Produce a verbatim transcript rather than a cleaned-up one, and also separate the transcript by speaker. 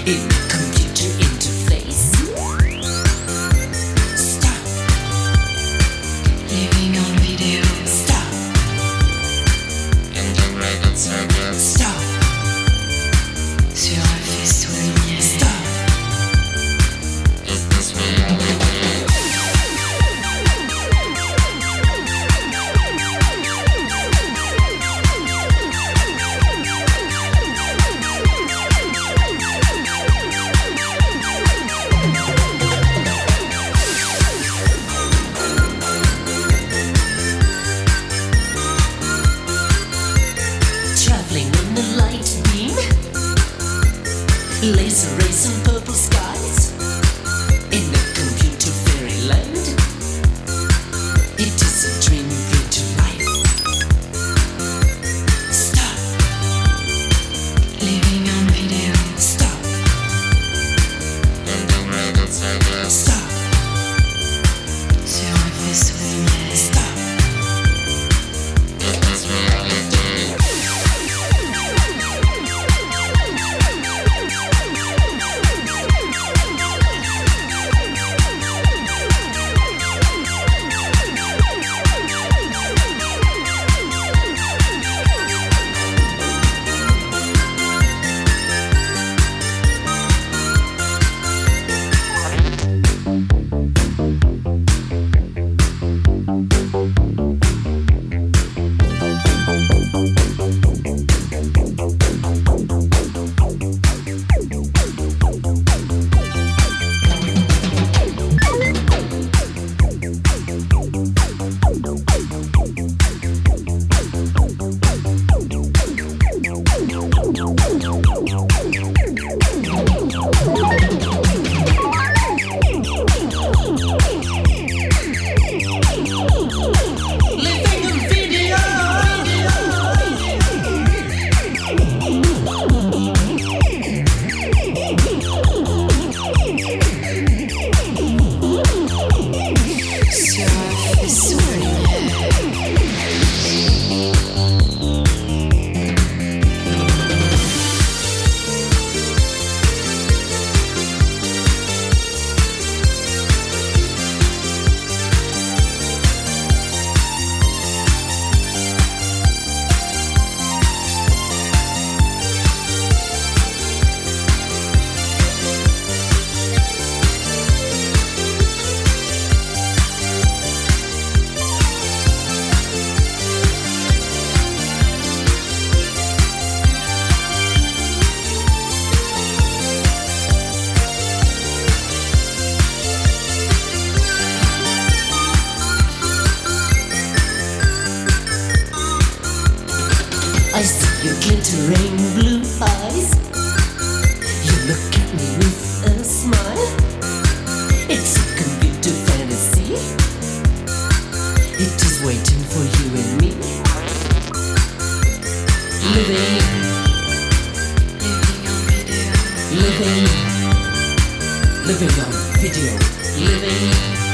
Speaker 1: in a computer interface. Stop.
Speaker 2: Living on video.
Speaker 1: Stop.
Speaker 3: Integrated circuits.
Speaker 1: Stop.
Speaker 2: Sur un faisceau lumière.
Speaker 1: Stop.
Speaker 3: Is this reality?
Speaker 1: Traveling on the light beam, laser rays and purple skies, in a computer fairyland. It is a dream bring to life. Stop.
Speaker 2: Living on video.
Speaker 1: Stop.
Speaker 3: Integrated circuits.
Speaker 1: Stop.
Speaker 2: Sur un faisceau lumière.
Speaker 1: Stop.
Speaker 3: Is this reality?
Speaker 1: Living on video.
Speaker 2: Sur un faisceau lumière.
Speaker 1: I see your glittering blue eyes. You look at me with a smile. It's a computer fantasy. It is waiting for you and me. Living,
Speaker 2: Living on video.
Speaker 1: living, living on video. Living.